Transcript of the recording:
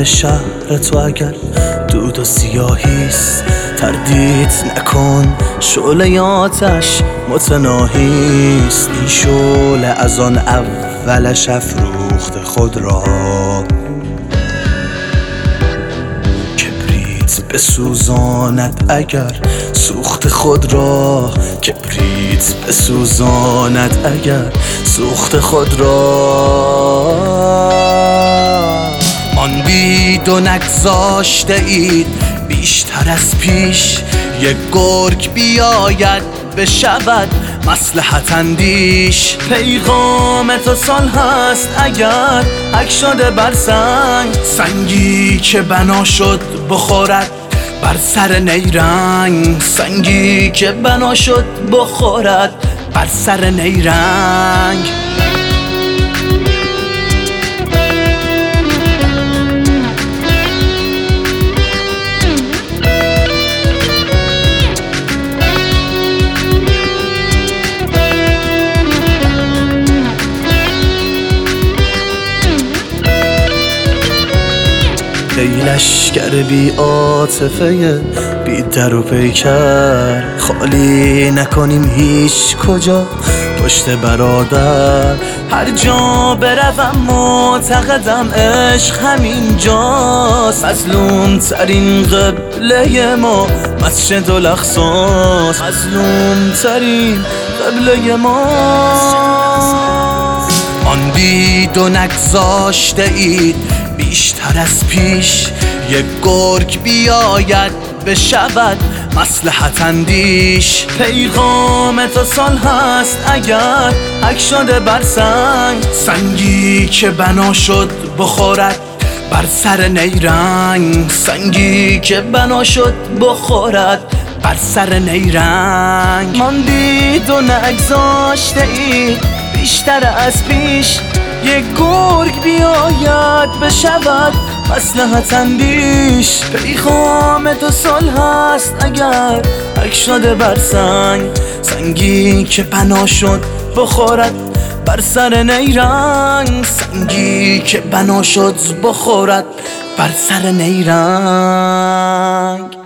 دل شهر تو اگر دود و سیاهیست، تردید نکن شعله آتش متناهیست. این شعله از آن اولش افروخت خود را، کبریت بسوزاند اگر سوخت خود را. کبریت بسوزاند اگر سوخت خود را. ماندید و نگذاشته اید بیشتر از پیش، یک گرگ بیاید بشود مصلحت اندیش. پیغام تو سال هست اگر حک شده بر سنگ، سنگی که بنا شد بخورد بر سر نیرنگ. سنگی که بنا شد بخورد بر سر نیرنگ. ای لشکر بی عاطفه بی در و پیکر، خالی نکنیم هیچ کجا پشت برادر. هر جا بروم معتقدم عشق همینجاست. مظلوم ترین قبله ما مسجد الاقصاست. مظلوم ترین قبله ما. ماندید و نگذاشته اید بیشتر از پیش، یک گرگ بیاید بشود مصلحت اندیش. پیغام تو سال هست اگر حک شده بر سنگ، سنگی که بنا شد بخورد بر سر نیرنگ. سنگی که بنا شد بخورد بر سر نیرنگ. ماندید و نگذاشته اید بیشتر از پیش، یک گرگ بیاید بشود مصلحت اندیش. پیغام تو سال هست اگر حک شده بر سنگ، سنگی که بنا شد بخورد بر سر نیرنگ. سنگی که بنا شد بخورد بر سر نیرنگ.